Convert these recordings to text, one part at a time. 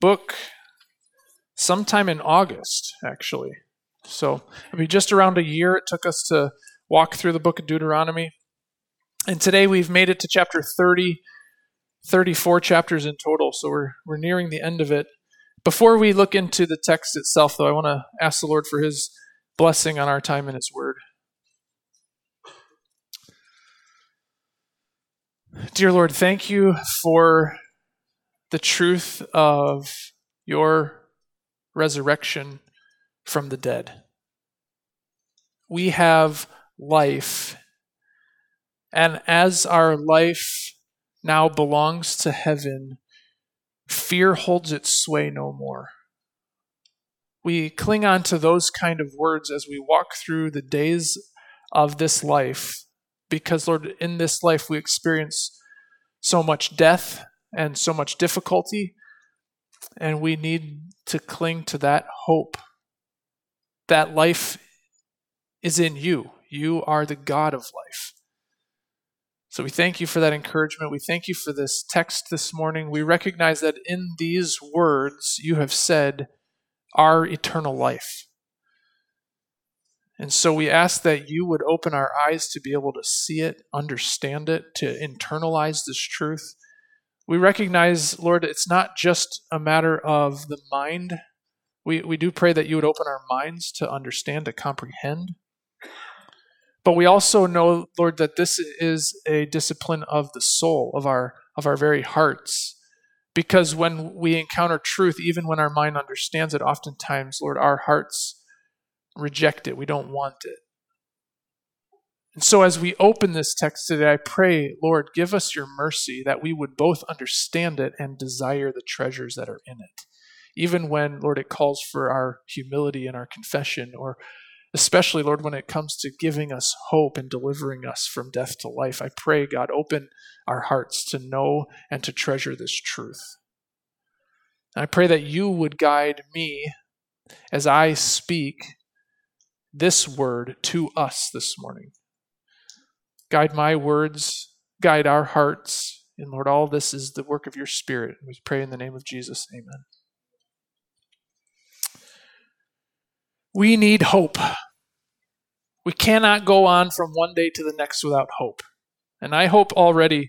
book sometime in August, actually. So it'll be just around a year it took us to walk through the book of Deuteronomy. And today we've made it to chapter 30, 34 chapters in total, so we're nearing the end of it. Before we look into the text itself, though, I want to ask the Lord for his blessing on our time in his word. Dear Lord, thank you for the truth of your resurrection from the dead. We have life, and as our life now belongs to heaven, fear holds its sway no more. We cling on to those kind of words as we walk through the days of this life, because, Lord, in this life we experience so much death and so much difficulty, and we need to cling to that hope. That life is in you. You are the God of life. So we thank you for that encouragement. We thank you for this text this morning. We recognize that in these words you have said our eternal life. And so we ask that you would open our eyes to be able to see it, understand it, to internalize this truth. We recognize, Lord, it's not just a matter of the mind. We do pray that you would open our minds to understand, to comprehend. But we also know, Lord, that this is a discipline of the soul, of our very hearts. Because when we encounter truth, even when our mind understands it, oftentimes, Lord, our hearts reject it. We don't want it. And so as we open this text today, I pray, Lord, give us your mercy that we would both understand it and desire the treasures that are in it. Even when, Lord, it calls for our humility and our confession, or especially, Lord, when it comes to giving us hope and delivering us from death to life. I pray, God, open our hearts to know and to treasure this truth. And I pray that you would guide me as I speak this word to us this morning. Guide my words, guide our hearts, and Lord, all this is the work of your Spirit. We pray in the name of Jesus, amen. We need hope. We cannot go on from one day to the next without hope. And I hope already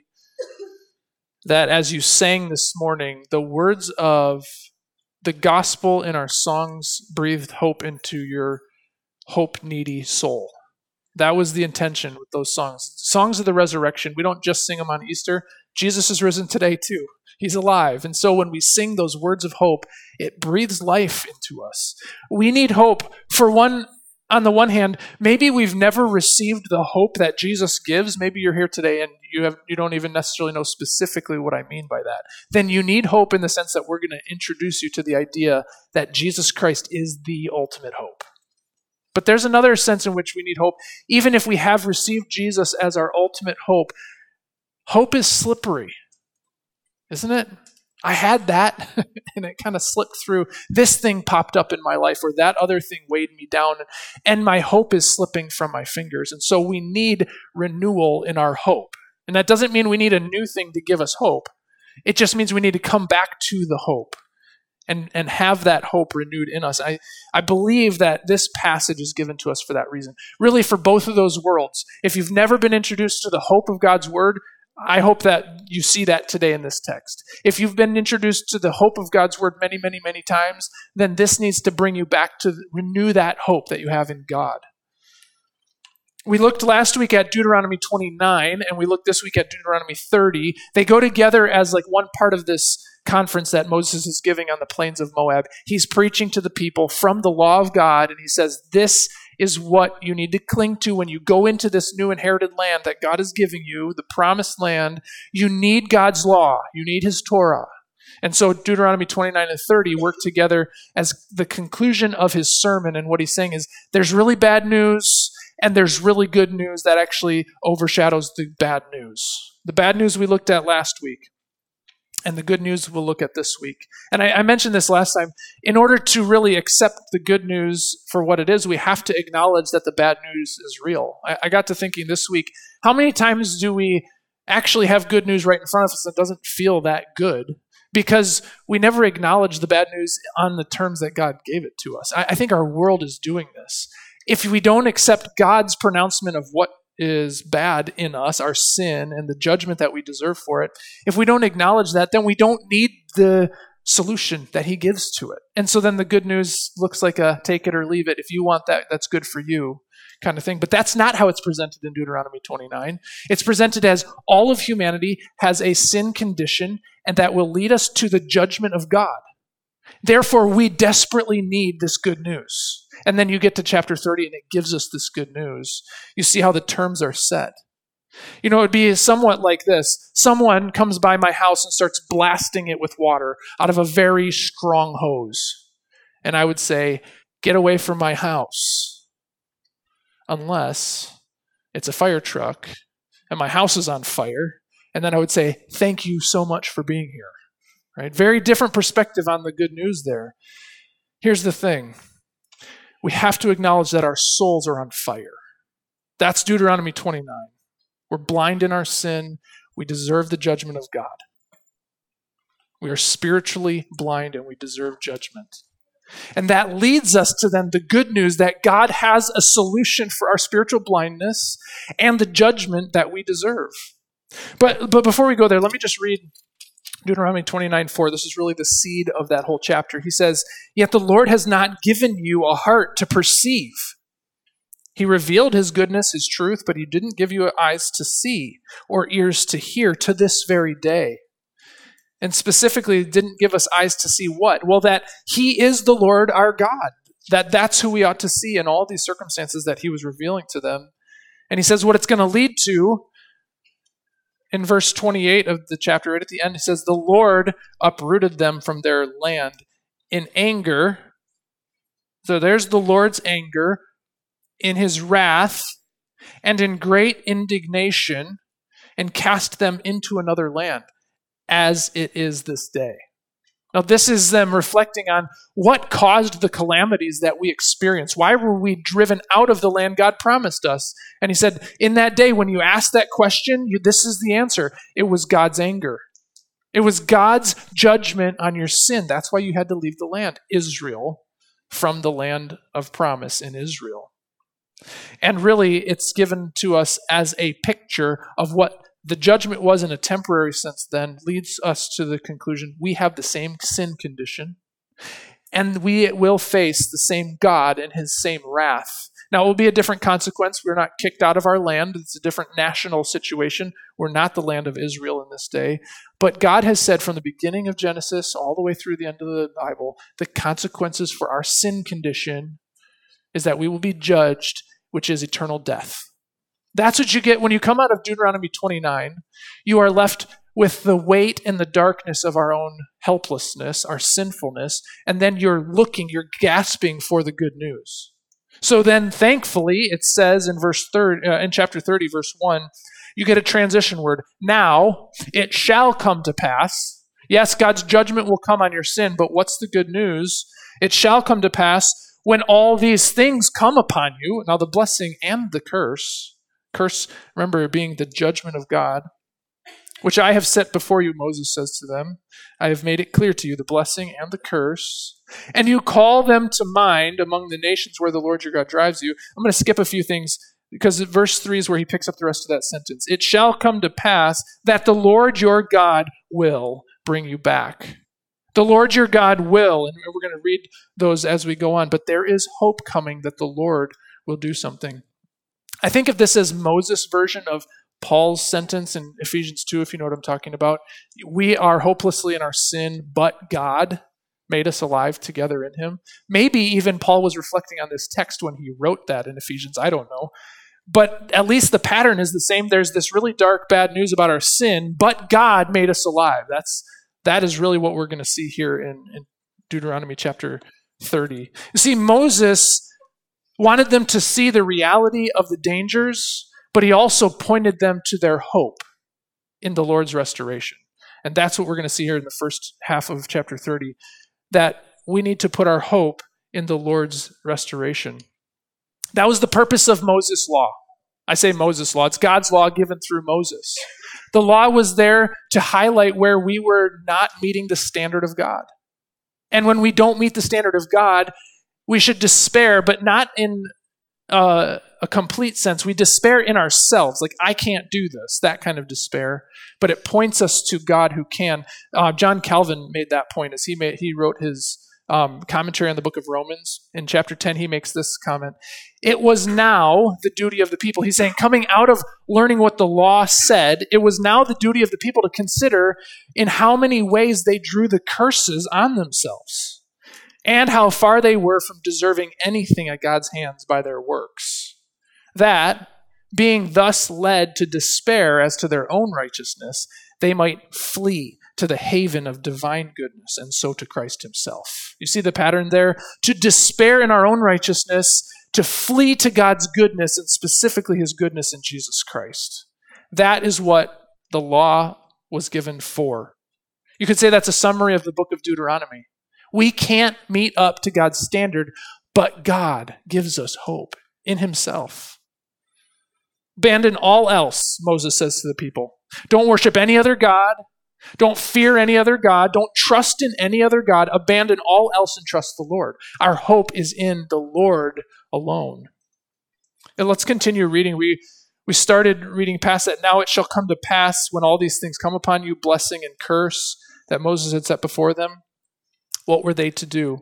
that as you sang this morning, the words of the gospel in our songs breathed hope into your hope-needy soul. That was the intention with those songs. Songs of the resurrection, we don't just sing them on Easter. Jesus is risen today too. He's alive. And so when we sing those words of hope, it breathes life into us. We need hope. On the one hand, maybe we've never received the hope that Jesus gives. Maybe you're here today and you don't even necessarily know specifically what I mean by that. Then you need hope in the sense that we're going to introduce you to the idea that Jesus Christ is the ultimate hope. But there's another sense in which we need hope. Even if we have received Jesus as our ultimate hope, hope is slippery, isn't it? I had that, and it kind of slipped through. This thing popped up in my life, or that other thing weighed me down, and my hope is slipping from my fingers. And so we need renewal in our hope. And that doesn't mean we need a new thing to give us hope. It just means we need to come back to the hope and have that hope renewed in us. I believe that this passage is given to us for that reason. Really, for both of those worlds. If you've never been introduced to the hope of God's word, I hope that you see that today in this text. If you've been introduced to the hope of God's word many, many, many times, then this needs to bring you back to renew that hope that you have in God. We looked last week at Deuteronomy 29, and we looked this week at Deuteronomy 30. They go together as like one part of this conference that Moses is giving on the plains of Moab. He's preaching to the people from the law of God, and he says, this is what you need to cling to when you go into this new inherited land that God is giving you, the promised land. You need God's law. You need his Torah. And so Deuteronomy 29 and 30 work together as the conclusion of his sermon. And what he's saying is there's really bad news and there's really good news that actually overshadows the bad news. The bad news we looked at last week. And the good news we'll look at this week. And I mentioned this last time. In order to really accept the good news for what it is, we have to acknowledge that the bad news is real. I got to thinking this week, how many times do we actually have good news right in front of us that doesn't feel that good? because we never acknowledge the bad news on the terms that God gave it to us. I think our world is doing this. If we don't accept God's pronouncement of what is bad in us, our sin, and the judgment that we deserve for it, if we don't acknowledge that, then we don't need the solution that he gives to it. And so then the good news looks like a take it or leave it. If you want that, that's good for you kind of thing. But that's not how it's presented in Deuteronomy 29. It's presented as all of humanity has a sin condition, and that will lead us to the judgment of God. Therefore, we desperately need this good news. And then you get to chapter 30 and it gives us this good news. You see how the terms are set. It would be somewhat like this. Someone comes by my house and starts blasting it with water out of a very strong hose. And I would say, get away from my house. Unless it's a fire truck and my house is on fire. And then I would say, thank you so much for being here. Right? Very different perspective on the good news there. Here's the thing. We have to acknowledge that our souls are on fire. That's Deuteronomy 29. We're blind in our sin. We deserve the judgment of God. We are spiritually blind and we deserve judgment. And that leads us to then the good news that God has a solution for our spiritual blindness and the judgment that we deserve. But before we go there, let me just read Deuteronomy 29:4. This is really the seed of that whole chapter. He says, "Yet the Lord has not given you a heart to perceive. He revealed his goodness, his truth, but he didn't give you eyes to see or ears to hear to this very day." And specifically, didn't give us eyes to see what? Well, that he is the Lord our God. That's who we ought to see in all these circumstances that he was revealing to them. And he says what it's going to lead to in verse 28 of the chapter, right at the end. He says, "The Lord uprooted them from their land in anger." So there's the Lord's anger, in his wrath, and in great indignation, and cast them into another land, as it is this day. Now, this is them reflecting on what caused the calamities that we experience. Why were we driven out of the land God promised us? And he said, in that day, when you ask that question, this is the answer. It was God's anger. It was God's judgment on your sin. That's why you had to leave the land, Israel, from the land of promise in Israel. And really, it's given to us as a picture of what the judgment was in a temporary sense then, leads us to the conclusion we have the same sin condition, and we will face the same God and his same wrath. Now, it will be a different consequence. We're not kicked out of our land. It's a different national situation. We're not the land of Israel in this day. But God has said from the beginning of Genesis all the way through the end of the Bible, the consequences for our sin condition is that we will be judged, which is eternal death. That's what you get when you come out of Deuteronomy 29. You are left with the weight and the darkness of our own helplessness, our sinfulness, and then you're gasping for the good news. So then, thankfully, it says in chapter 30, verse 1, you get a transition word. Now, it shall come to pass. Yes, God's judgment will come on your sin, but what's the good news? It shall come to pass when all these things come upon you. Now, the blessing and the curse, remember, being the judgment of God, which I have set before you, Moses says to them. I have made it clear to you, the blessing and the curse. And you call them to mind among the nations where the Lord your God drives you. I'm going to skip a few things because verse 3 is where he picks up the rest of that sentence. It shall come to pass that the Lord your God will bring you back. The Lord your God will, and we're going to read those as we go on, but there is hope coming that the Lord will do something. I think of this as Moses' version of Paul's sentence in Ephesians 2, if you know what I'm talking about. We are hopelessly in our sin, but God made us alive together in him. Maybe even Paul was reflecting on this text when he wrote that in Ephesians. I don't know. But at least the pattern is the same. There's this really dark, bad news about our sin, but God made us alive. That is really what we're going to see here in Deuteronomy chapter 30. You see, Moses wanted them to see the reality of the dangers, but he also pointed them to their hope in the Lord's restoration. And that's what we're going to see here in the first half of chapter 30, that we need to put our hope in the Lord's restoration. That was the purpose of Moses' law. I say Moses' law. It's God's law given through Moses. The law was there to highlight where we were not meeting the standard of God. And when we don't meet the standard of God, we should despair, but not in a complete sense. We despair in ourselves, like, I can't do this, that kind of despair. But it points us to God who can. John Calvin made that point as he wrote his commentary on the book of Romans. In chapter 10, he makes this comment. It was now the duty of the people. He's saying, coming out of learning what the law said, it was now the duty of the people to consider in how many ways they drew the curses on themselves, and how far they were from deserving anything at God's hands by their works. That, being thus led to despair as to their own righteousness, they might flee to the haven of divine goodness, and so to Christ himself. You see the pattern there? To despair in our own righteousness, to flee to God's goodness, and specifically his goodness in Jesus Christ. That is what the law was given for. You could say that's a summary of the book of Deuteronomy. We can't meet up to God's standard, but God gives us hope in himself. Abandon all else, Moses says to the people. Don't worship any other God. Don't fear any other God. Don't trust in any other God. Abandon all else and trust the Lord. Our hope is in the Lord alone. And let's continue reading. We started reading past that. Now it shall come to pass when all these things come upon you, blessing and curse that Moses had set before them. What were they to do?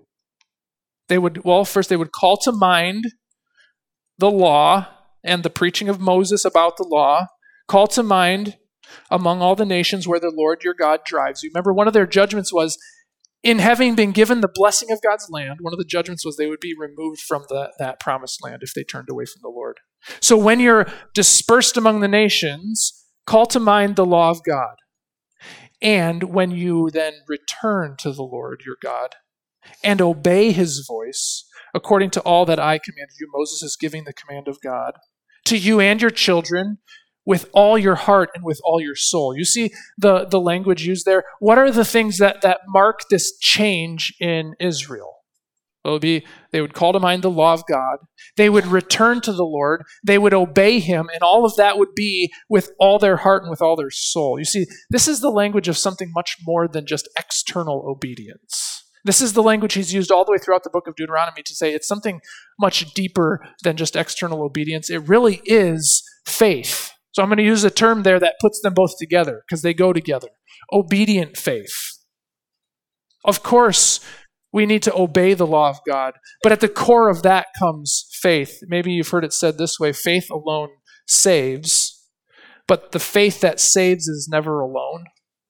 First they would call to mind the law and the preaching of Moses about the law. Call to mind among all the nations where the Lord your God drives you. Remember, one of their judgments was, in having been given the blessing of God's land, one of the judgments was they would be removed from that promised land if they turned away from the Lord. So when you're dispersed among the nations, call to mind the law of God. And when you then return to the Lord your God and obey his voice, according to all that I commanded you, Moses is giving the command of God, to you and your children, with all your heart and with all your soul. You see the language used there? What are the things that mark this change in Israel? It would be, they would call to mind the law of God. They would return to the Lord. They would obey him. And all of that would be with all their heart and with all their soul. You see, this is the language of something much more than just external obedience. This is the language he's used all the way throughout the book of Deuteronomy to say it's something much deeper than just external obedience. It really is faith. So I'm going to use a term there that puts them both together because they go together. Obedient faith. Of course, we need to obey the law of God, but at the core of that comes faith. Maybe you've heard it said this way, faith alone saves, but the faith that saves is never alone.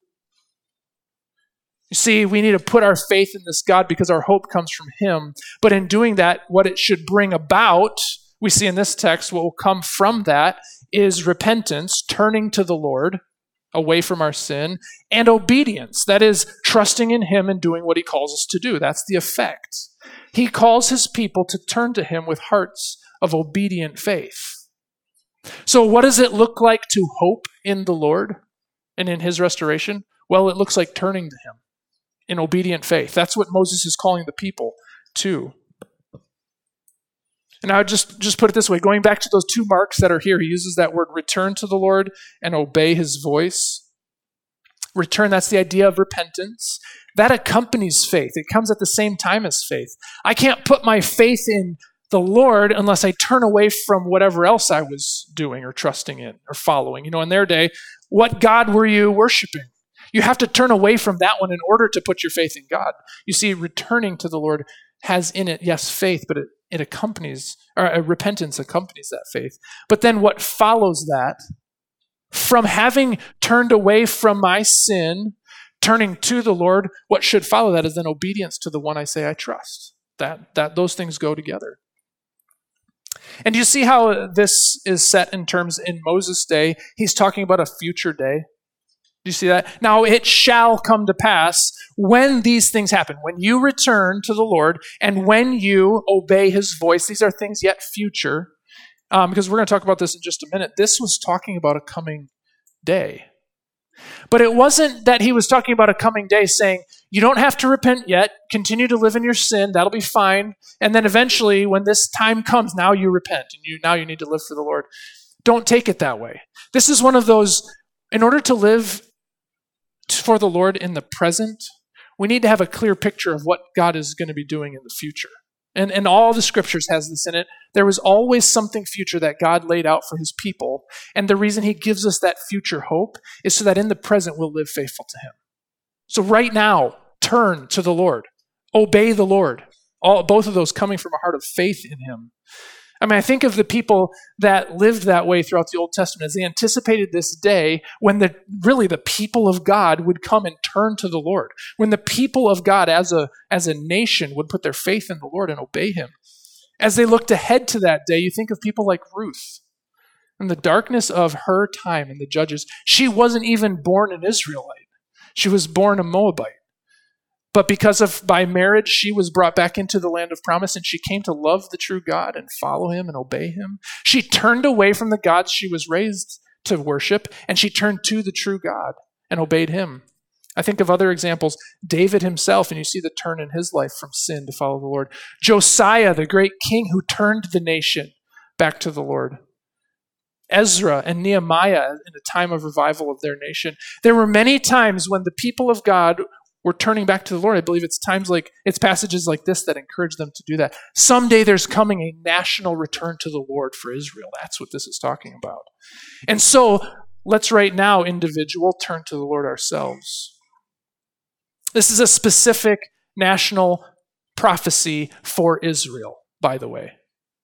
You see, we need to put our faith in this God because our hope comes from him, but in doing that, what it should bring about, we see in this text, what will come from that is repentance, turning to the Lord, away from our sin, and obedience. That is, trusting in him and doing what he calls us to do. That's the effect. He calls his people to turn to him with hearts of obedient faith. So what does it look like to hope in the Lord and in his restoration? Well, it looks like turning to him in obedient faith. That's what Moses is calling the people to. And I would just put it this way, going back to those two marks that are here, he uses that word return to the Lord and obey his voice. Return, that's the idea of repentance. That accompanies faith. It comes at the same time as faith. I can't put my faith in the Lord unless I turn away from whatever else I was doing or trusting in or following. In their day, what God were you worshiping? You have to turn away from that one in order to put your faith in God. You see, returning to the Lord has in it, yes, faith, but it accompanies, or repentance accompanies that faith. But then what follows that, from having turned away from my sin, turning to the Lord, what should follow that is then obedience to the one I say I trust. That those things go together. And do you see how this is set in terms in Moses' day? He's talking about a future day. Do you see that? Now it shall come to pass when these things happen, when you return to the Lord and when you obey his voice. These are things yet future, because we're going to talk about this in just a minute. This was talking about a coming day. But it wasn't that he was talking about a coming day saying, you don't have to repent yet, continue to live in your sin, that'll be fine. And then eventually when this time comes, now you repent and now you need to live for the Lord. Don't take it that way. This is one of those, in order to live for the Lord in the present, we need to have a clear picture of what God is going to be doing in the future. And all the scriptures has this in it. There was always something future that God laid out for his people. And the reason he gives us that future hope is so that in the present we'll live faithful to him. So right now, turn to the Lord. Obey the Lord. Both of those coming from a heart of faith in him. I mean, I think of the people that lived that way throughout the Old Testament as they anticipated this day when the people of God would come and turn to the Lord. When the people of God as a nation would put their faith in the Lord and obey him. As they looked ahead to that day, you think of people like Ruth. In the darkness of her time in the Judges, she wasn't even born an Israelite. She was born a Moabite. But by marriage, she was brought back into the land of promise, and she came to love the true God and follow him and obey him. She turned away from the gods she was raised to worship, and she turned to the true God and obeyed him. I think of other examples. David himself, and you see the turn in his life from sin to follow the Lord. Josiah, the great king who turned the nation back to the Lord. Ezra and Nehemiah in a time of revival of their nation. There were many times when the people of God were turning back to the Lord. I believe it's passages like this that encourage them to do that. Someday there's coming a national return to the Lord for Israel. That's what this is talking about. And so let's right now, individual, turn to the Lord ourselves. This is a specific national prophecy for Israel, by the way.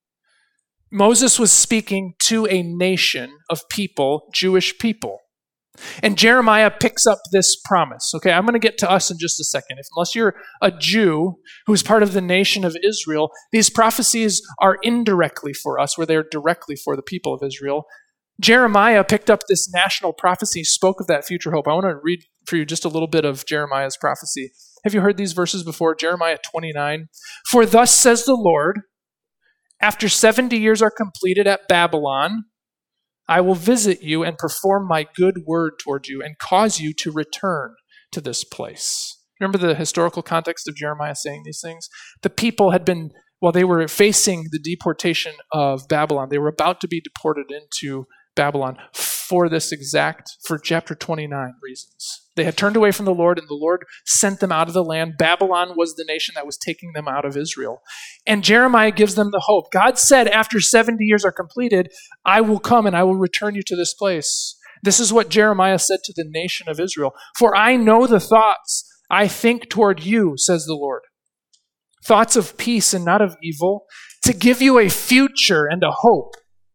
Moses was speaking to a nation of people, Jewish people. And Jeremiah picks up this promise. Okay, I'm going to get to us in just a second. Unless you're a Jew who's part of the nation of Israel, these prophecies are indirectly for us, where they're directly for the people of Israel. Jeremiah picked up this national prophecy, spoke of that future hope. I want to read for you just a little bit of Jeremiah's prophecy. Have you heard these verses before? Jeremiah 29. For thus says the Lord, after 70 years are completed at Babylon, I will visit you and perform my good word toward you and cause you to return to this place. Remember the historical context of Jeremiah saying these things? The people had been, while they were facing the deportation of Babylon, they were about to be deported into Babylon for chapter 29 reasons. They had turned away from the Lord, and the Lord sent them out of the land. Babylon was the nation that was taking them out of Israel. And Jeremiah gives them the hope. God said, after 70 years are completed, I will come and I will return you to this place. This is what Jeremiah said to the nation of Israel. For I know the thoughts I think toward you, says the Lord. Thoughts of peace and not of evil, to give you a future and a hope.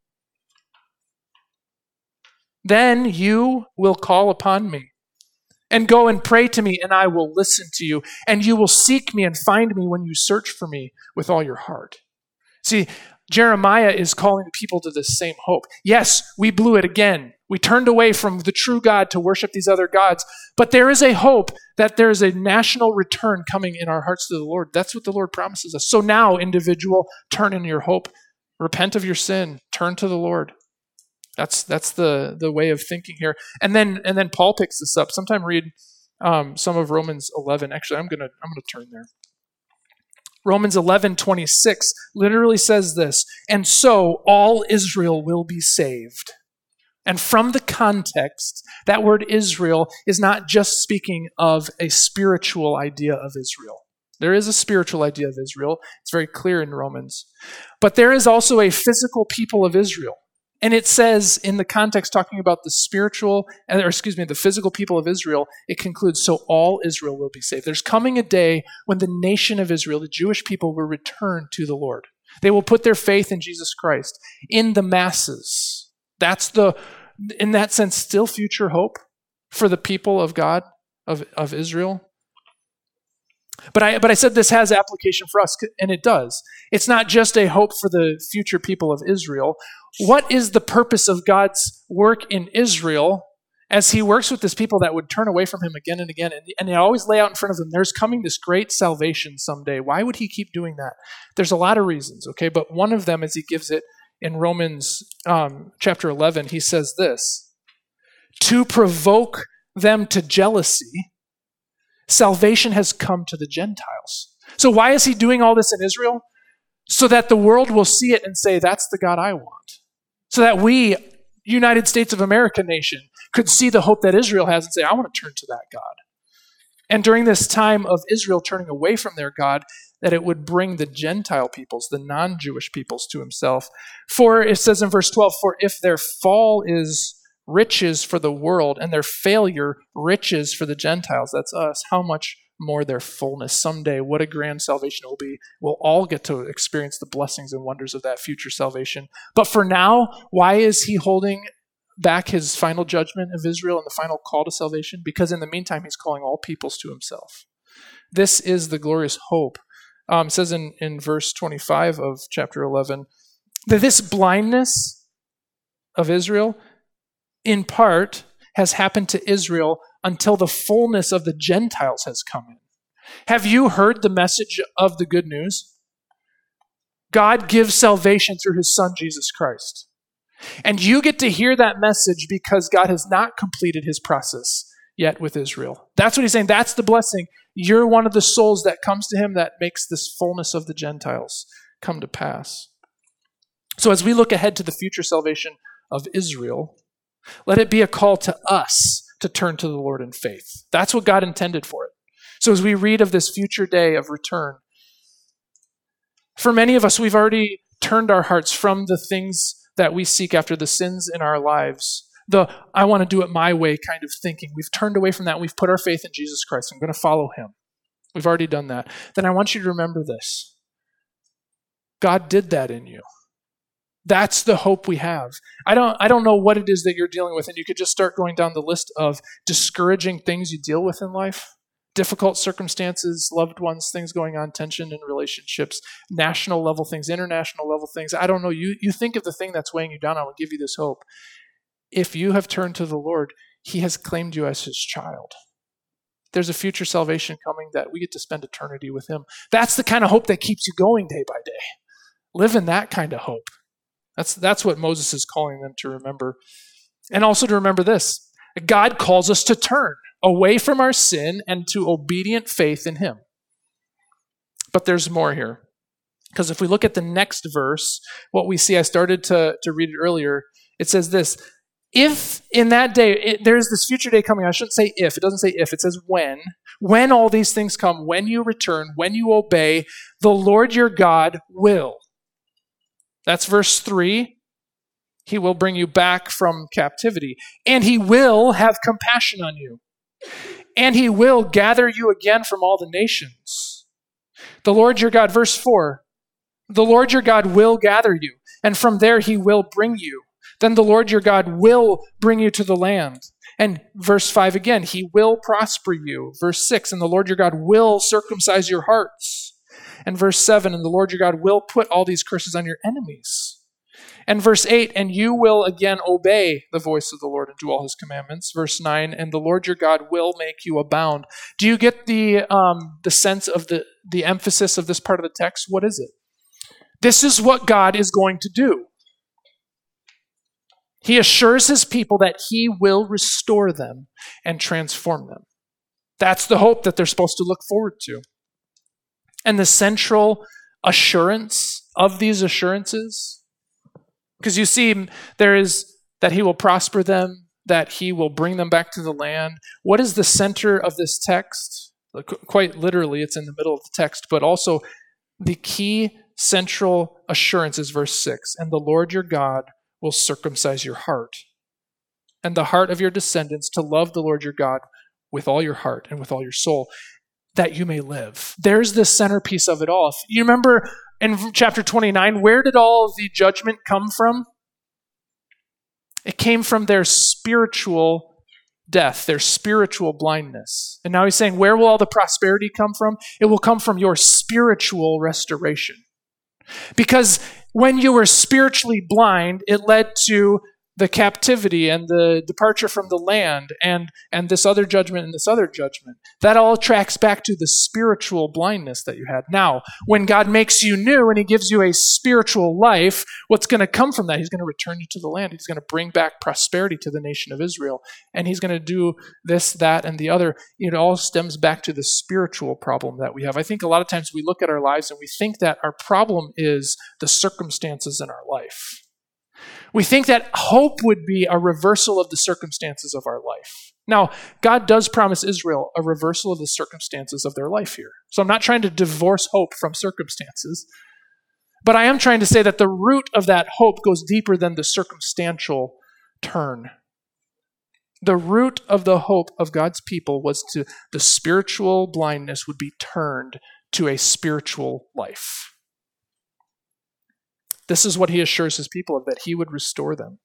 Then you will call upon me and go and pray to me, and I will listen to you. And you will seek me and find me when you search for me with all your heart. See, Jeremiah is calling people to this same hope. Yes, we blew it again. We turned away from the true God to worship these other gods. But there is a hope that there is a national return coming in our hearts to the Lord. That's what the Lord promises us. So now, individual, turn in your hope. Repent of your sin. Turn to the Lord. That's the way of thinking here. And then Paul picks this up. Sometime read some of Romans 11. Actually, I'm gonna turn there. Romans 11:26 literally says this, and so all Israel will be saved. And from the context, that word Israel is not just speaking of a spiritual idea of Israel. There is a spiritual idea of Israel. It's very clear in Romans. But there is also a physical people of Israel. And it says, in the context talking about the physical people of Israel, it concludes, so all Israel will be saved. There's coming a day when the nation of Israel, the Jewish people, will return to the Lord. They will put their faith in Jesus Christ, in the masses. That's in that sense, still future hope for the people of God, of Israel. But I said this has application for us, and it does. It's not just a hope for the future people of Israel. What is the purpose of God's work in Israel as he works with this people that would turn away from him again and again? And they always lay out in front of them, there's coming this great salvation someday. Why would he keep doing that? There's a lot of reasons, okay? But one of them, as he gives it in Romans chapter 11, he says this, to provoke them to jealousy, salvation has come to the Gentiles. So why is he doing all this in Israel? So that the world will see it and say, that's the God I want. So that we, United States of America nation could see the hope that Israel has and say, I want to turn to that God. And during this time of Israel turning away from their God, that it would bring the Gentile peoples, the non-Jewish peoples, to himself. For it says in verse 12, for if their fall is riches for the world and their failure riches for the Gentiles, that's us, how much more their fullness someday. What a grand salvation it will be. We'll all get to experience the blessings and wonders of that future salvation. But for now, why is he holding back his final judgment of Israel and the final call to salvation? Because in the meantime, he's calling all peoples to himself. This is the glorious hope. It says in verse 25 of chapter 11 that this blindness of Israel, in part, has happened to Israel until the fullness of the Gentiles has come in. Have you heard the message of the good news? God gives salvation through his Son, Jesus Christ. And you get to hear that message because God has not completed his process yet with Israel. That's what he's saying. That's the blessing. You're one of the souls that comes to him that makes this fullness of the Gentiles come to pass. So as we look ahead to the future salvation of Israel, let it be a call to us to turn to the Lord in faith. That's what God intended for it. So as we read of this future day of return, for many of us, we've already turned our hearts from the things that we seek after, the sins in our lives, the I want to do it my way kind of thinking. We've turned away from that. We've put our faith in Jesus Christ. I'm going to follow him. We've already done that. Then I want you to remember this. God did that in you. That's the hope we have. I don't know what it is that you're dealing with, and you could just start going down the list of discouraging things you deal with in life. Difficult circumstances, loved ones, things going on, tension in relationships, national level things, international level things. I don't know. You think of the thing that's weighing you down. I will give you this hope. If you have turned to the Lord, he has claimed you as his child. There's a future salvation coming that we get to spend eternity with him. That's the kind of hope that keeps you going day by day. Live in that kind of hope. That's what Moses is calling them to remember. And also to remember this. God calls us to turn away from our sin and to obedient faith in him. But there's more here. Because if we look at the next verse, what we see, I started to read it earlier, it says this, if in that day, there's this future day coming, I shouldn't say if, it doesn't say if, it says when all these things come, when you return, when you obey, the Lord your God will. That's verse 3. He will bring you back from captivity, and he will have compassion on you, and he will gather you again from all the nations. The Lord your God, verse 4, the Lord your God will gather you, and from there he will bring you. Then the Lord your God will bring you to the land. And verse 5 again, he will prosper you. Verse 6, and the Lord your God will circumcise your hearts. And verse 7, and the Lord your God will put all these curses on your enemies. And verse 8, and you will again obey the voice of the Lord and do all his commandments. Verse 9, and the Lord your God will make you abound. Do you get the sense of the emphasis of this part of the text? What is it? This is what God is going to do. He assures his people that he will restore them and transform them. That's the hope that they're supposed to look forward to. And the central assurance of these assurances, because you see, there is that he will prosper them, that he will bring them back to the land. What is the center of this text? Quite literally, it's in the middle of the text, but also the key central assurance is verse 6. And the Lord your God will circumcise your heart and the heart of your descendants to love the Lord your God with all your heart and with all your soul, that you may live. There's the centerpiece of it all. You remember in chapter 29, where did all of the judgment come from? It came from their spiritual death, their spiritual blindness. And now he's saying, where will all the prosperity come from? It will come from your spiritual restoration. Because when you were spiritually blind, it led to the captivity and the departure from the land and this other judgment and this other judgment. That all tracks back to the spiritual blindness that you had. Now, when God makes you new and he gives you a spiritual life, what's going to come from that? He's going to return you to the land. He's going to bring back prosperity to the nation of Israel. And he's going to do this, that, and the other. It all stems back to the spiritual problem that we have. I think a lot of times we look at our lives and we think that our problem is the circumstances in our life. We think that hope would be a reversal of the circumstances of our life. Now, God does promise Israel a reversal of the circumstances of their life here. So I'm not trying to divorce hope from circumstances, but I am trying to say that the root of that hope goes deeper than the circumstantial turn. The root of the hope of God's people was to the spiritual blindness would be turned to a spiritual life. This is what he assures his people of, that he would restore them.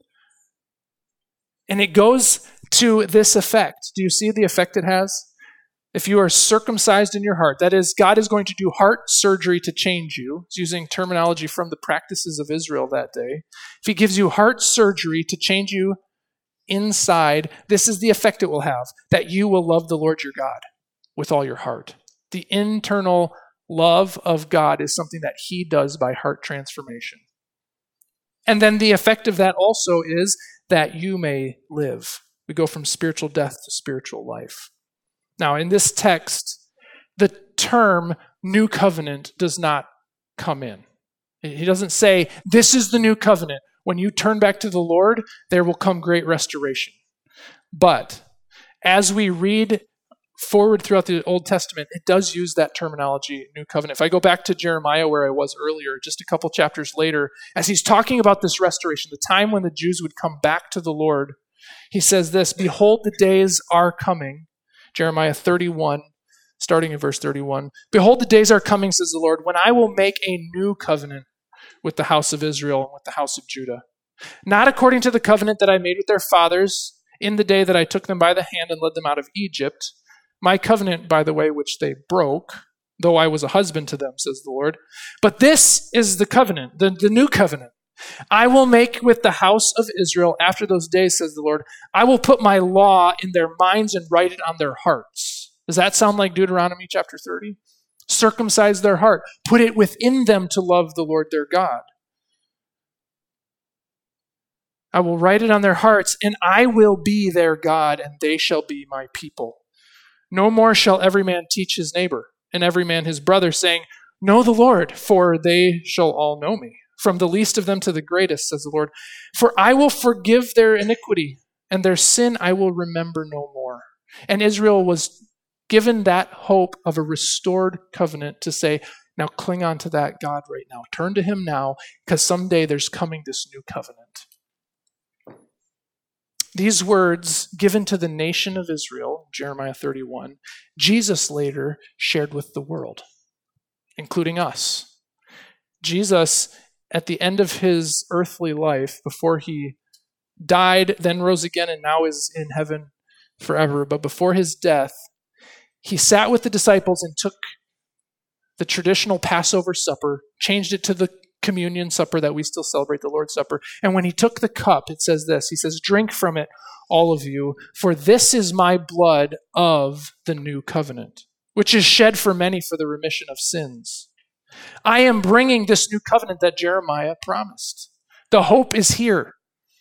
And it goes to this effect. Do you see the effect it has? If you are circumcised in your heart, that is, God is going to do heart surgery to change you. It's using terminology from the practices of Israel that day. If he gives you heart surgery to change you inside, this is the effect it will have, that you will love the Lord your God with all your heart. The internal love of God is something that he does by heart transformation. And then the effect of that also is that you may live. We go from spiritual death to spiritual life. Now, in this text, the term new covenant does not come in. He doesn't say, this is the new covenant. When you turn back to the Lord, there will come great restoration. But as we read forward throughout the Old Testament, it does use that terminology, new covenant. If I go back to Jeremiah where I was earlier, just a couple chapters later, as he's talking about this restoration, the time when the Jews would come back to the Lord, he says this, behold, the days are coming. Jeremiah 31, starting in verse 31. Behold, the days are coming, says the Lord, when I will make a new covenant with the house of Israel and with the house of Judah. Not according to the covenant that I made with their fathers in the day that I took them by the hand and led them out of Egypt. My covenant, by the way, which they broke, though I was a husband to them, says the Lord. But this is the covenant, the new covenant. I will make with the house of Israel after those days, says the Lord. I will put my law in their minds and write it on their hearts. Does that sound like Deuteronomy chapter 30? Circumcise their heart. Put it within them to love the Lord their God. I will write it on their hearts, and I will be their God, and they shall be my people. No more shall every man teach his neighbor, and every man his brother, saying, know the Lord, for they shall all know me. From the least of them to the greatest, says the Lord. For I will forgive their iniquity, and their sin I will remember no more. And Israel was given that hope of a restored covenant to say, now cling on to that God right now. Turn to him now, because someday there's coming this new covenant. These words given to the nation of Israel, Jeremiah 31, Jesus later shared with the world, including us. Jesus, at the end of his earthly life, before he died, then rose again, and now is in heaven forever, but before his death, he sat with the disciples and took the traditional Passover supper, changed it to the communion supper that we still celebrate, the Lord's Supper. And when he took the cup, it says this, he says, drink from it, all of you, for this is my blood of the new covenant, which is shed for many for the remission of sins. I am bringing this new covenant that Jeremiah promised. The hope is here.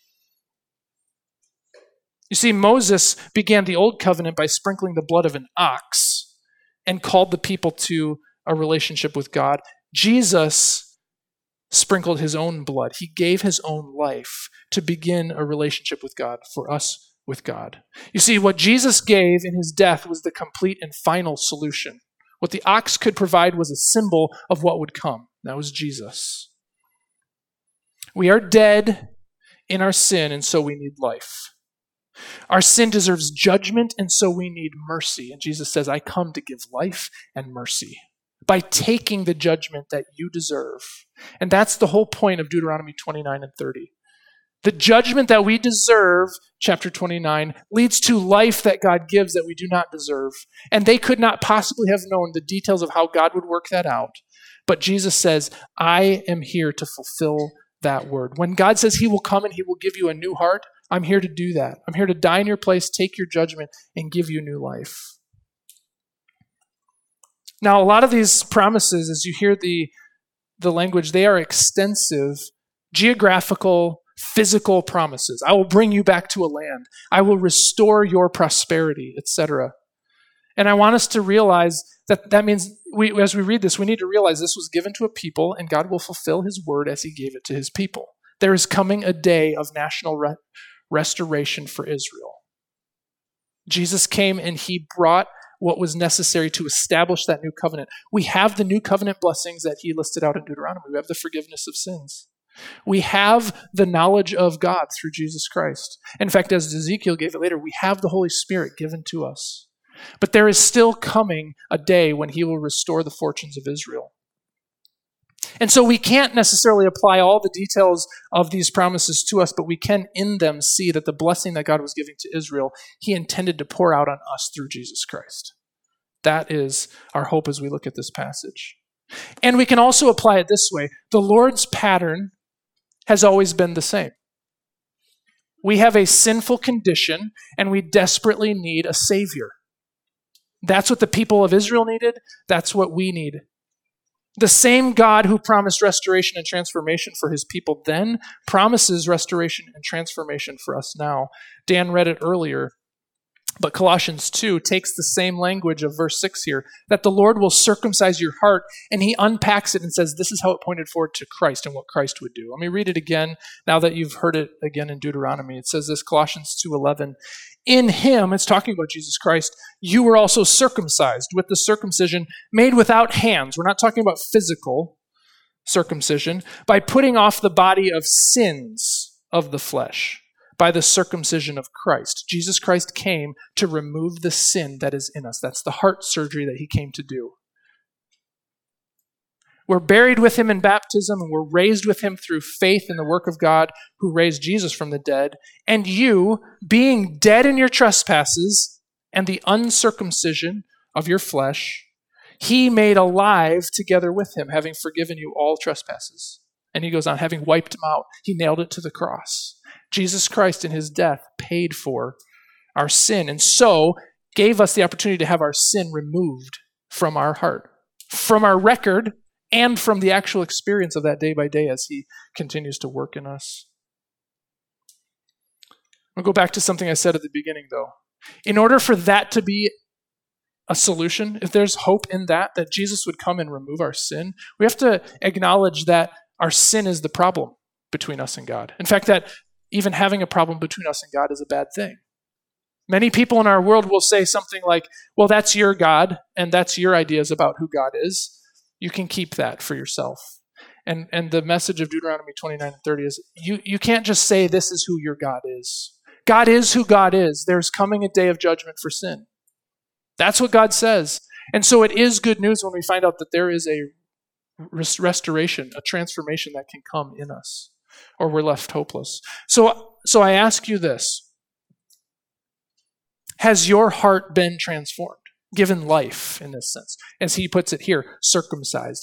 You see, Moses began the old covenant by sprinkling the blood of an ox and called the people to a relationship with God. Jesus sprinkled his own blood. He gave his own life to begin a relationship with God, for us with God. You see, what Jesus gave in his death was the complete and final solution. What the ox could provide was a symbol of what would come. That was Jesus. We are dead in our sin, and so we need life. Our sin deserves judgment, and so we need mercy. And Jesus says, I come to give life and mercy by taking the judgment that you deserve. And that's the whole point of Deuteronomy 29 and 30. The judgment that we deserve, chapter 29, leads to life that God gives that we do not deserve. And they could not possibly have known the details of how God would work that out. But Jesus says, I am here to fulfill that word. When God says he will come and he will give you a new heart, I'm here to do that. I'm here to die in your place, take your judgment, and give you new life. Now, a lot of these promises, as you hear the language, they are extensive, geographical, physical promises. I will bring you back to a land. I will restore your prosperity, etc. And I want us to realize that means, as we read this, we need to realize this was given to a people, and God will fulfill his word as he gave it to his people. There is coming a day of national restoration for Israel. Jesus came and he brought what was necessary to establish that new covenant. We have the new covenant blessings that he listed out in Deuteronomy. We have the forgiveness of sins. We have the knowledge of God through Jesus Christ. In fact, as Ezekiel gave it later, we have the Holy Spirit given to us. But there is still coming a day when he will restore the fortunes of Israel. And so we can't necessarily apply all the details of these promises to us, but we can in them see that the blessing that God was giving to Israel, he intended to pour out on us through Jesus Christ. That is our hope as we look at this passage. And we can also apply it this way. The Lord's pattern has always been the same. We have a sinful condition, and we desperately need a Savior. That's what the people of Israel needed. That's what we need. The same God who promised restoration and transformation for his people then promises restoration and transformation for us now. Dan read it earlier, but Colossians 2 takes the same language of verse 6 here, that the Lord will circumcise your heart, and he unpacks it and says this is how it pointed forward to Christ and what Christ would do. Let me read it again now that you've heard it again in Deuteronomy. It says this, Colossians 2:11. In him, it's talking about Jesus Christ, you were also circumcised with the circumcision made without hands. We're not talking about physical circumcision, by putting off the body of sins of the flesh by the circumcision of Christ. Jesus Christ came to remove the sin that is in us. That's the heart surgery that he came to do. We're buried with him in baptism, and we're raised with him through faith in the work of God who raised Jesus from the dead. And you, being dead in your trespasses and the uncircumcision of your flesh, he made alive together with him, having forgiven you all trespasses. And he goes on, having wiped them out, he nailed it to the cross. Jesus Christ in his death paid for our sin, and so gave us the opportunity to have our sin removed from our heart, from our record, and from the actual experience of that day by day as he continues to work in us. I'll go back to something I said at the beginning, though. In order for that to be a solution, if there's hope in that Jesus would come and remove our sin, we have to acknowledge that our sin is the problem between us and God. In fact, that even having a problem between us and God is a bad thing. Many people in our world will say something like, well, that's your God, and that's your ideas about who God is. You can keep that for yourself. And the message of Deuteronomy 29 and 30 is, you can't just say this is who your God is. God is who God is. There's coming a day of judgment for sin. That's what God says. And so it is good news when we find out that there is a restoration, a transformation that can come in us, or we're left hopeless. So I ask you this. Has your heart been transformed, given life in this sense? As he puts it here, circumcised.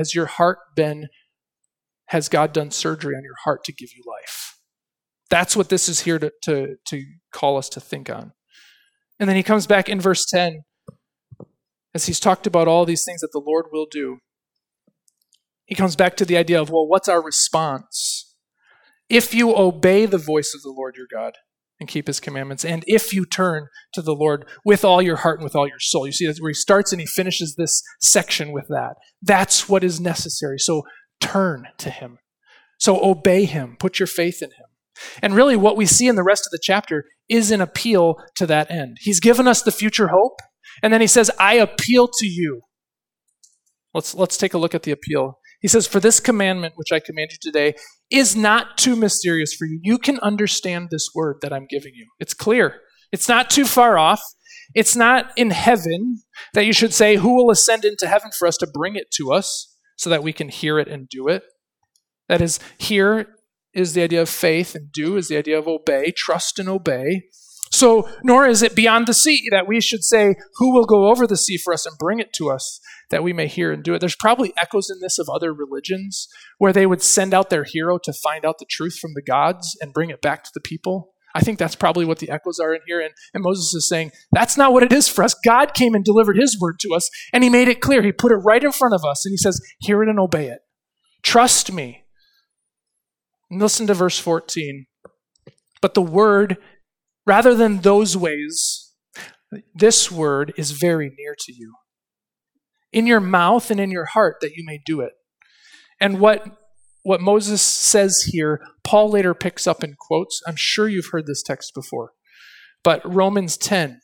Has God done surgery on your heart to give you life? That's what this is here to call us to think on. And then he comes back in verse 10, as he's talked about all these things that the Lord will do. He comes back to the idea of, well, what's our response? If you obey the voice of the Lord your God and keep his commandments, and if you turn to the Lord with all your heart and with all your soul. You see, that's where he starts and he finishes this section with that. That's what is necessary. So turn to him. So obey him. Put your faith in him. And really what we see in the rest of the chapter is an appeal to that end. He's given us the future hope, and then he says, I appeal to you. Let's take a look at the appeal. He says, for this commandment which I command you today is not too mysterious for you. You can understand this word that I'm giving you. It's clear. It's not too far off. It's not in heaven that you should say, who will ascend into heaven for us to bring it to us so that we can hear it and do it? That is, hear is the idea of faith, and do is the idea of obey, trust and obey. So, nor is it beyond the sea that we should say, who will go over the sea for us and bring it to us that we may hear and do it. There's probably echoes in this of other religions where they would send out their hero to find out the truth from the gods and bring it back to the people. I think that's probably what the echoes are in here. And Moses is saying, that's not what it is for us. God came and delivered his word to us, and he made it clear. He put it right in front of us, and he says, hear it and obey it. Trust me. And listen to verse 14. But the word, rather than those ways, this word is very near to you, in your mouth and in your heart, that you may do it. And what what Moses says here, Paul later picks up and quotes. I'm sure you've heard this text before. But Romans 10,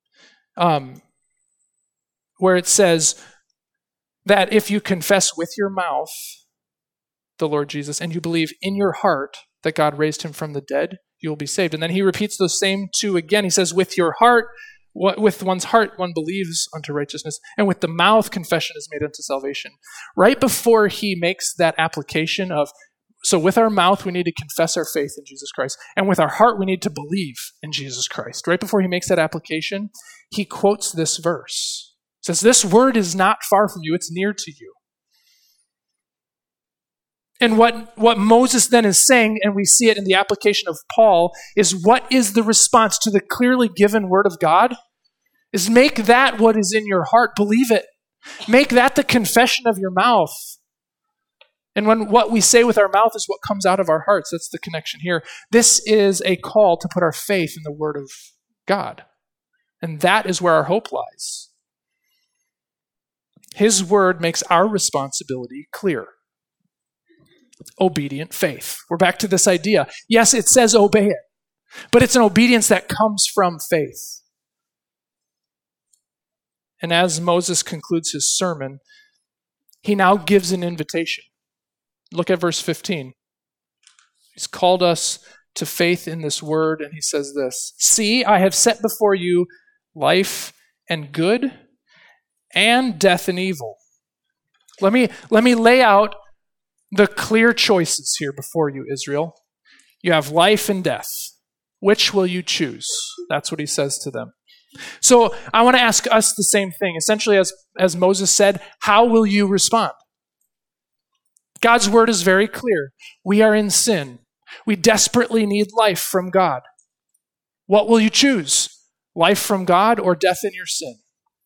where it says that if you confess with your mouth the Lord Jesus and you believe in your heart that God raised him from the dead, you will be saved. And then he repeats those same two again. He says, with your heart, with one's heart, one believes unto righteousness, and with the mouth, confession is made unto salvation. Right before he makes that application of, so with our mouth, we need to confess our faith in Jesus Christ, and with our heart, we need to believe in Jesus Christ. Right before he makes that application, he quotes this verse. It says, this word is not far from you, it's near to you. And what Moses then is saying, and we see it in the application of Paul, is what is the response to the clearly given word of God? Is make that what is in your heart. Believe it. Make that the confession of your mouth. And when what we say with our mouth is what comes out of our hearts, that's the connection here. This is a call to put our faith in the word of God. And that is where our hope lies. His word makes our responsibility clear. Obedient faith. We're back to this idea. Yes, it says obey it, but it's an obedience that comes from faith. And as Moses concludes his sermon, he now gives an invitation. Look at verse 15. He's called us to faith in this word, and he says this, see, I have set before you life and good and death and evil. Let me lay out the clear choices here before you, Israel. You have life and death. Which will you choose? That's what he says to them. So I want to ask us the same thing. Essentially, as Moses said, how will you respond? God's word is very clear. We are in sin. We desperately need life from God. What will you choose? Life from God or death in your sin?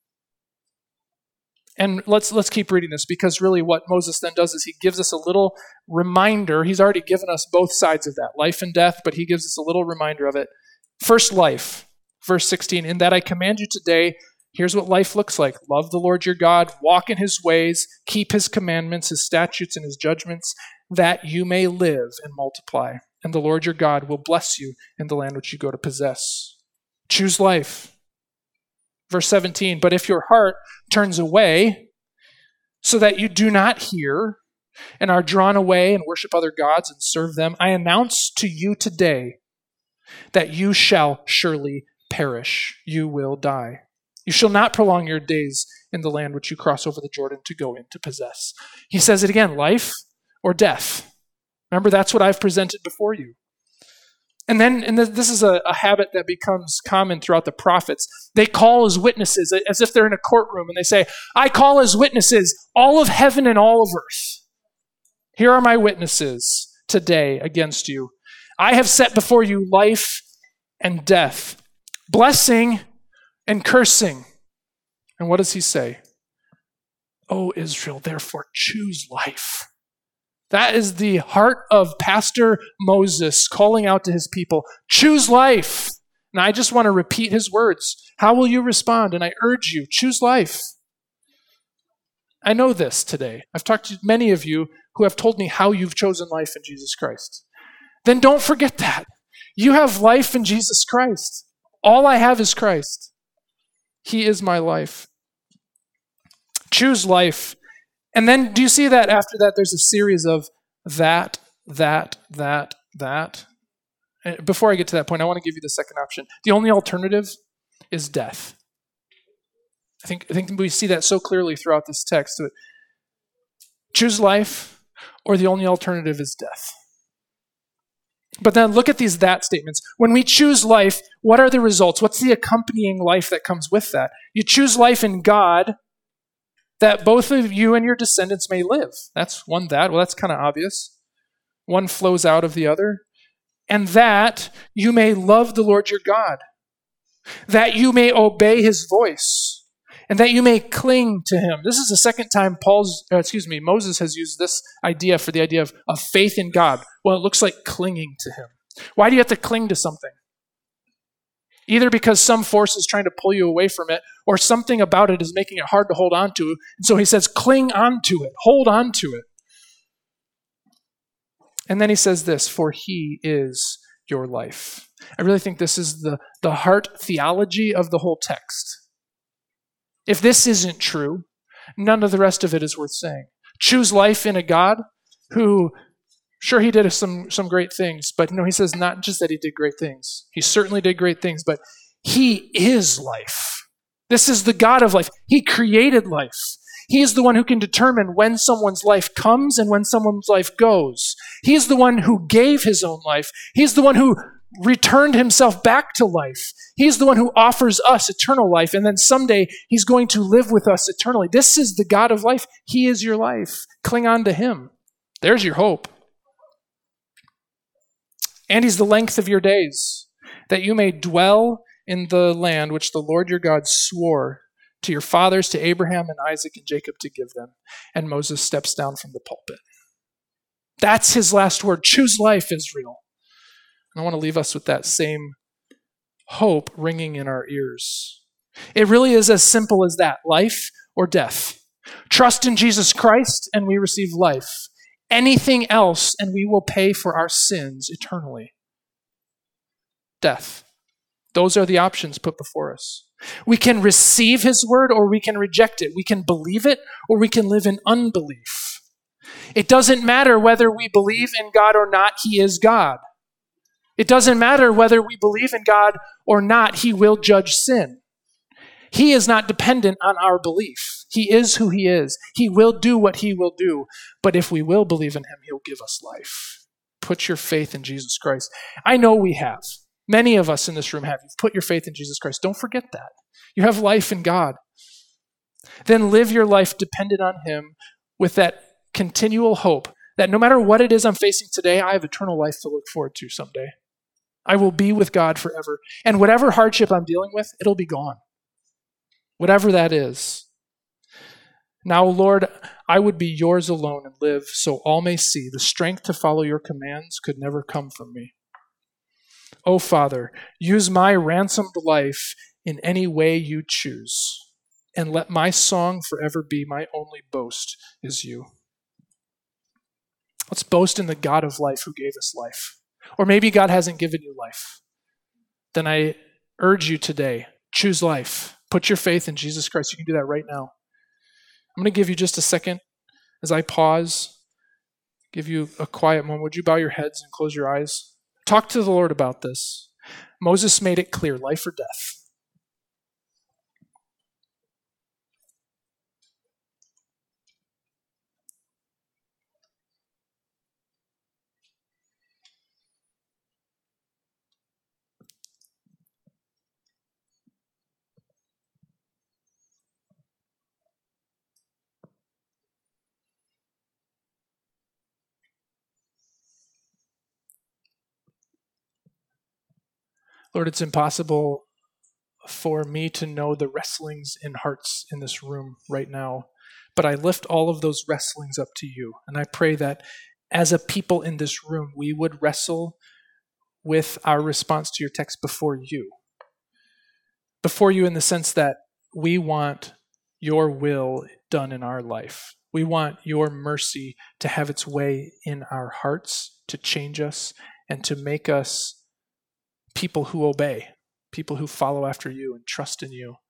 And let's keep reading this, because really what Moses then does is he gives us a little reminder. He's already given us both sides of that, life and death, but he gives us a little reminder of it. First, life. Verse 16, in that I command you today, here's what life looks like. Love the Lord your God, walk in his ways, keep his commandments, his statutes, and his judgments, that you may live and multiply. And the Lord your God will bless you in the land which you go to possess. Choose life. Verse 17, but if your heart turns away so that you do not hear and are drawn away and worship other gods and serve them, I announce to you today that you shall surely perish. You will die. You shall not prolong your days in the land which you cross over the Jordan to go in to possess. He says it again, life or death. Remember, that's what I've presented before you. And this is a habit that becomes common throughout the prophets. They call as witnesses, as if they're in a courtroom, and they say, I call as witnesses all of heaven and all of earth. Here are my witnesses today against you. I have set before you life and death, blessing and cursing. And what does he say? O Israel, therefore choose life. That is the heart of Pastor Moses calling out to his people, choose life. And I just want to repeat his words. How will you respond? And I urge you, choose life. I know this today. I've talked to many of you who have told me how you've chosen life in Jesus Christ. Then don't forget that. You have life in Jesus Christ. All I have is Christ. He is my life. Choose life. And then do you see that after that there's a series of that. And before I get to that point, I want to give you the second option. The only alternative is death. I think we see that so clearly throughout this text. Choose life, or the only alternative is death. But then look at these that statements. When we choose life, what are the results? What's the accompanying life that comes with that? You choose life in God, that both of you and your descendants may live. That's one that. Well, that's kind of obvious. One flows out of the other. And that you may love the Lord your God, that you may obey his voice, and that you may cling to him. This is the second time Moses has used this idea for the idea of faith in God. Well, it looks like clinging to him. Why do you have to cling to something? Either because some force is trying to pull you away from it, or something about it is making it hard to hold on to. And so he says, cling on to it, hold on to it. And then he says this, for he is your life. I really think this is the heart theology of the whole text. If this isn't true, none of the rest of it is worth saying. Choose life in a God who, sure, he did some great things, but he says not just that he did great things. He certainly did great things, but he is life. This is the God of life. He created life. He is the one who can determine when someone's life comes and when someone's life goes. He is the one who gave his own life. He's the one who returned himself back to life. He's the one who offers us eternal life, and then someday he's going to live with us eternally. This is the God of life. He is your life. Cling on to him. There's your hope. And he's the length of your days, that you may dwell in the land which the Lord your God swore to your fathers, to Abraham and Isaac and Jacob to give them. And Moses steps down from the pulpit. That's his last word. Choose life, Israel. And I want to leave us with that same hope ringing in our ears. It really is as simple as that, life or death. Trust in Jesus Christ and we receive life. Anything else and we will pay for our sins eternally. Death. Those are the options put before us. We can receive his word or we can reject it. We can believe it or we can live in unbelief. It doesn't matter whether we believe in God or not, he is God. It doesn't matter whether we believe in God or not, he will judge sin. He is not dependent on our belief. He is who he is. He will do what he will do. But if we will believe in him, he'll give us life. Put your faith in Jesus Christ. I know we have. Many of us in this room have. You've put your faith in Jesus Christ. Don't forget that. You have life in God. Then live your life dependent on him with that continual hope that no matter what it is I'm facing today, I have eternal life to look forward to someday. I will be with God forever. And whatever hardship I'm dealing with, it'll be gone. Whatever that is. Now, Lord, I would be yours alone and live so all may see the strength to follow your commands could never come from me. Oh, Father, use my ransomed life in any way you choose, and let my song forever be my only boast is you. Let's boast in the God of life who gave us life. Or maybe God hasn't given you life. Then I urge you today, choose life. Put your faith in Jesus Christ. You can do that right now. I'm going to give you just a second as I pause, give you a quiet moment. Would you bow your heads and close your eyes? Talk to the Lord about this. Moses made it clear, life or death. Lord, it's impossible for me to know the wrestlings in hearts in this room right now, but I lift all of those wrestlings up to you. And I pray that as a people in this room, we would wrestle with our response to your text before you. Before you in the sense that we want your will done in our life. We want your mercy to have its way in our hearts, to change us, and to make us people who obey, people who follow after you and trust in you.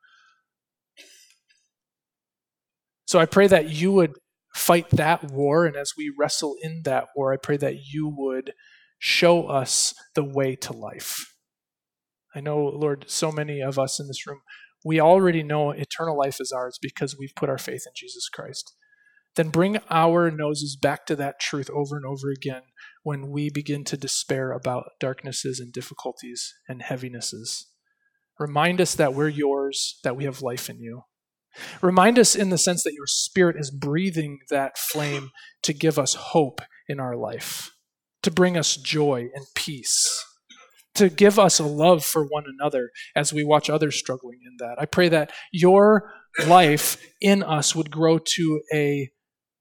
So I pray that you would fight that war, and as we wrestle in that war, I pray that you would show us the way to life. I know, Lord, so many of us in this room, we already know eternal life is ours because we've put our faith in Jesus Christ. Then bring our noses back to that truth over and over again when we begin to despair about darknesses and difficulties and heavinesses. Remind us that we're yours, that we have life in you. Remind us in the sense that your Spirit is breathing that flame to give us hope in our life, to bring us joy and peace, to give us a love for one another as we watch others struggling in that. I pray that your life in us would grow to a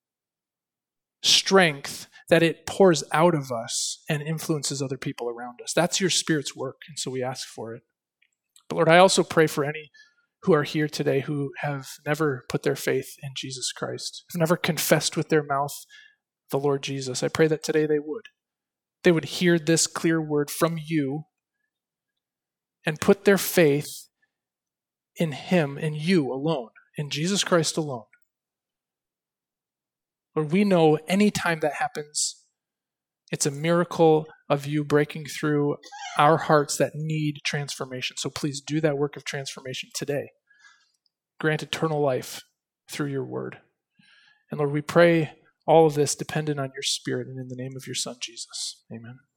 strength that it pours out of us and influences other people around us. That's your Spirit's work, and so we ask for it. But Lord, I also pray for any who are here today who have never put their faith in Jesus Christ, have never confessed with their mouth the Lord Jesus. I pray that today they would. they would hear this clear word from you and put their faith in him, in you alone, in Jesus Christ alone. Lord, we know anytime that happens, it's a miracle of you breaking through our hearts that need transformation. So please do that work of transformation today. Grant eternal life through your word. And Lord, we pray all of this dependent on your Spirit and in the name of your Son, Jesus. Amen.